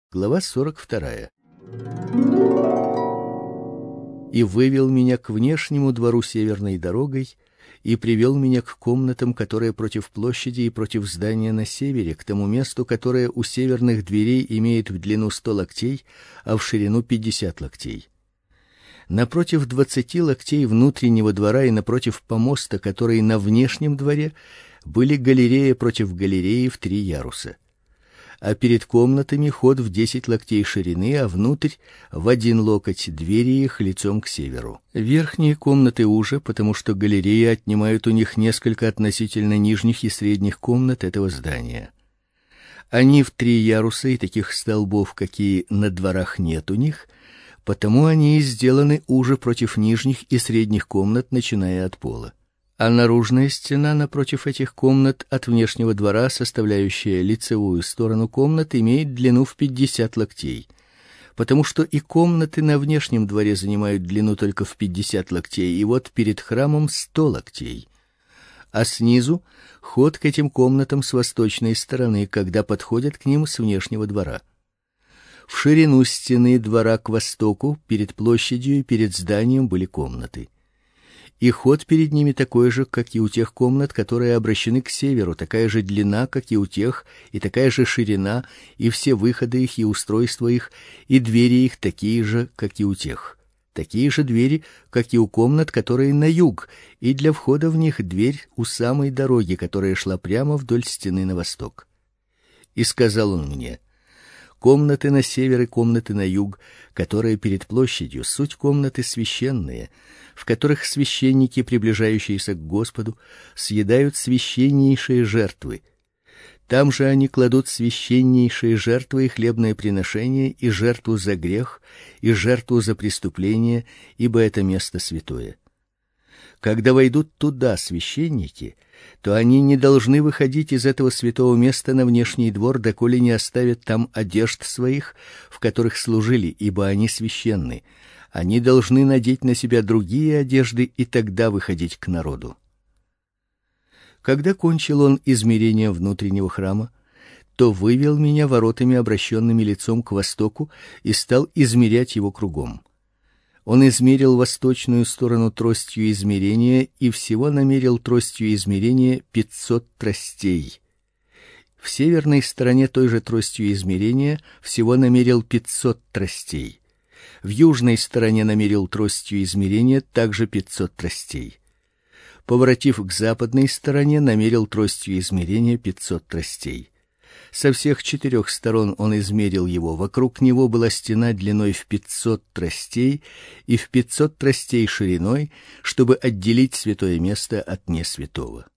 Глава 42. И вывел меня к внешнему двору северной дорогой и привел меня к комнатам, которые против площади и против здания на севере, к тому месту, которое у северных дверей имеет в длину 100 локтей, а в ширину 50 локтей. Напротив 20 локтей внутреннего двора и напротив помоста, который на внешнем дворе, были галерея против галереи в 3 яруса. А перед комнатами ход в 10 локтей ширины, а внутрь в 1 локоть двери их лицом к северу. Верхние комнаты уже, потому что галереи отнимают у них несколько относительно нижних и средних комнат этого здания. Они в 3 яруса, и таких столбов, какие на дворах, нет у них, потому они и сделаны уже против нижних и средних комнат, начиная от пола. А наружная стена напротив этих комнат от внешнего двора, составляющая лицевую сторону комнат, имеет длину в 50 локтей, потому что и комнаты на внешнем дворе занимают длину только в 50 локтей, и вот перед храмом 100 локтей. А снизу ход к этим комнатам с восточной стороны, когда подходят к ним с внешнего двора. В ширину стены двора к востоку, перед площадью и перед зданием были комнаты. И ход перед ними такой же, как и у тех комнат, которые обращены к северу, такая же длина, как и у тех, и такая же ширина, и все выходы их и устройства их, и двери их такие же, как и у тех. Такие же двери, как и у комнат, которые на юг, и для входа в них дверь у самой дороги, которая шла прямо вдоль стены на восток. И сказал он мне: комнаты на север и комнаты на юг, которые перед площадью, суть комнаты священные, в которых священники, приближающиеся к Господу, съедают священнейшие жертвы. Там же они кладут священнейшие жертвы и хлебное приношение, и жертву за грех, и жертву за преступление, ибо это место святое. Когда войдут туда священники, то они не должны выходить из этого святого места на внешний двор, доколе не оставят там одежд своих, в которых служили, ибо они священны. Они должны надеть на себя другие одежды и тогда выходить к народу. Когда кончил он измерение внутреннего храма, то вывел меня воротами, обращенными лицом к востоку, и стал измерять его кругом. Он измерил восточную сторону тростью измерения и всего намерил тростью измерения 500 тростей. В северной стороне той же тростью измерения всего намерил 500 тростей. В южной стороне намерил тростью измерения также 500 тростей. Поворотив к западной стороне, намерил тростью измерения 500 тростей. Со всех 4 сторон он измерил его. Вокруг него была стена длиной в 500 тростей и в 500 тростей шириной, чтобы отделить святое место от несвятого.